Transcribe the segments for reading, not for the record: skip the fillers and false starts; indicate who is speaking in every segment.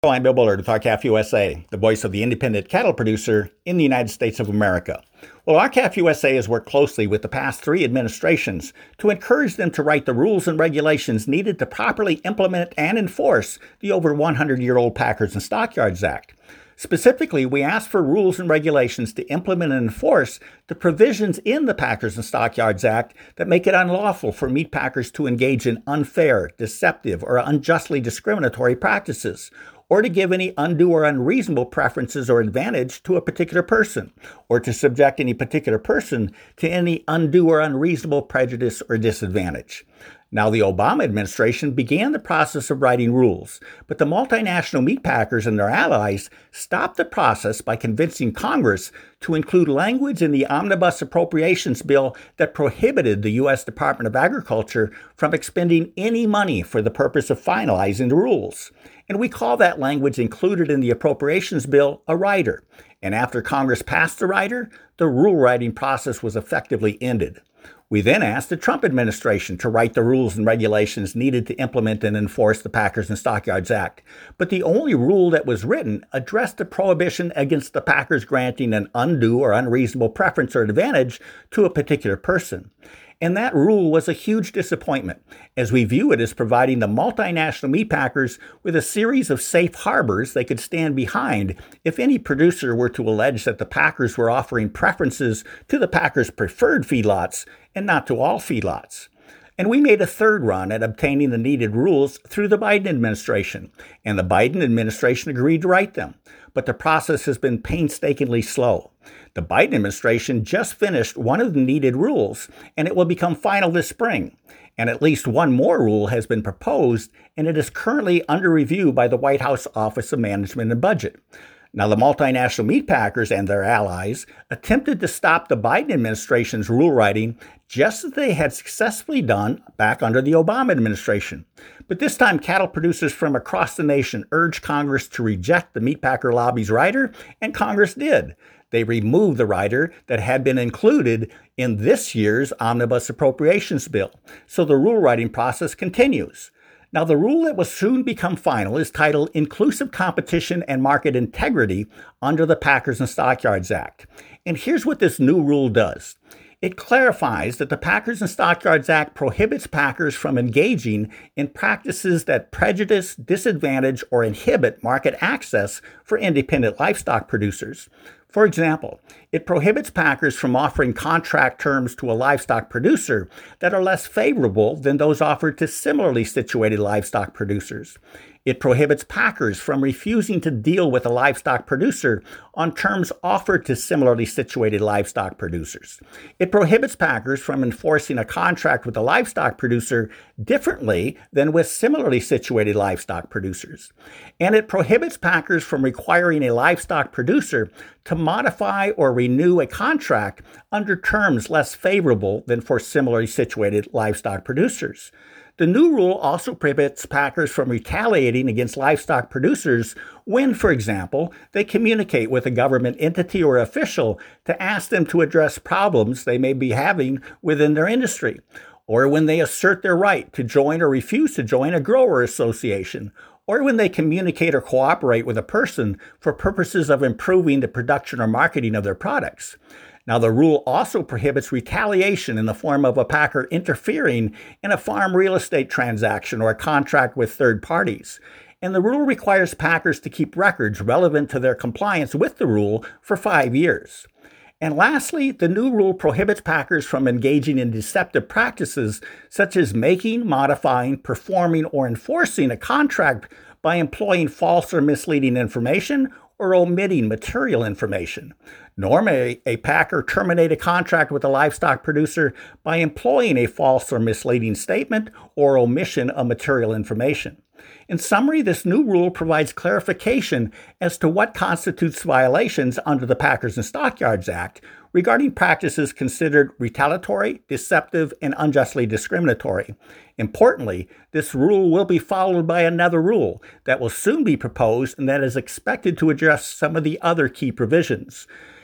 Speaker 1: Hello, I'm Bill Bullard with RCAF USA, the voice of the independent cattle producer in the United States of America. Well, RCAF USA has worked closely with the past three administrations to encourage them to write the rules and regulations needed to properly implement and enforce the over 100-year-old Packers and Stockyards Act. Specifically, we asked for rules and regulations to implement and enforce the provisions in the Packers and Stockyards Act that make it unlawful for meat packers to engage in unfair, deceptive, or unjustly discriminatory practices, or to give any undue or unreasonable preferences or advantage to a particular person, or to subject any particular person to any undue or unreasonable prejudice or disadvantage. Now, the Obama administration began the process of writing rules, but the multinational meat packers and their allies stopped the process by convincing Congress to include language in the Omnibus Appropriations Bill that prohibited the U.S. Department of Agriculture from expending any money for the purpose of finalizing the rules. And we call that language included in the Appropriations Bill a rider. And after Congress passed the rider, the rule writing process was effectively ended. We then asked the Trump administration to write the rules and regulations needed to implement and enforce the Packers and Stockyards Act. But the only rule that was written addressed the prohibition against the Packers granting an undue or unreasonable preference or advantage to a particular person. And that rule was a huge disappointment, as we view it as providing the multinational meat packers with a series of safe harbors they could stand behind if any producer were to allege that the packers were offering preferences to the packers' preferred feedlots and not to all feedlots. And we made a third run at obtaining the needed rules through the Biden administration, and the Biden administration agreed to write them. But the process has been painstakingly slow. The Biden administration just finished one of the needed rules, and it will become final this spring. And at least one more rule has been proposed, and it is currently under review by the White House Office of Management and Budget. Now, the multinational meat packers and their allies attempted to stop the Biden administration's rule writing just as they had successfully done back under the Obama administration. But this time, cattle producers from across the nation urged Congress to reject the meat packer lobby's rider, and Congress did. They removed the rider that had been included in this year's Omnibus Appropriations Bill. So the rule writing process continues. Now, the rule that will soon become final is titled Inclusive Competition and Market Integrity under the Packers and Stockyards Act. And here's what this new rule does. It clarifies that the Packers and Stockyards Act prohibits packers from engaging in practices that prejudice, disadvantage, or inhibit market access for independent livestock producers. For example, it prohibits packers from offering contract terms to a livestock producer that are less favorable than those offered to similarly situated livestock producers. It prohibits packers from refusing to deal with a livestock producer on terms offered to similarly situated livestock producers. It prohibits packers from enforcing a contract with a livestock producer differently than with similarly situated livestock producers. And it prohibits packers from requiring a livestock producer to modify or renew a contract under terms less favorable than for similarly situated livestock producers. The new rule also prohibits packers from retaliating against livestock producers when, for example, they communicate with a government entity or official to ask them to address problems they may be having within their industry, or when they assert their right to join or refuse to join a grower association, or when they communicate or cooperate with a person for purposes of improving the production or marketing of their products. Now, the rule also prohibits retaliation in the form of a packer interfering in a farm real estate transaction or a contract with third parties. And the rule requires packers to keep records relevant to their compliance with the rule for 5 years. And lastly, the new rule prohibits packers from engaging in deceptive practices such as making, modifying, performing, or enforcing a contract by employing false or misleading information or omitting material information. Nor may a packer terminate a contract with a livestock producer by employing a false or misleading statement or omission of material information. In summary, this new rule provides clarification as to what constitutes violations under the Packers and Stockyards Act regarding practices considered retaliatory, deceptive, and unjustly discriminatory. Importantly, this rule will be followed by another rule that will soon be proposed and that is expected to address some of the other key provisions.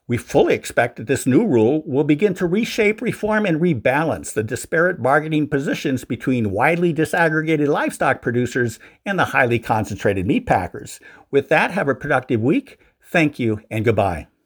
Speaker 1: We fully expect that this new rule will begin to reshape, reform, and rebalance the disparate bargaining positions between widely disaggregated livestock producers and the highly concentrated meat packers. With that, have a productive week. Thank you and goodbye.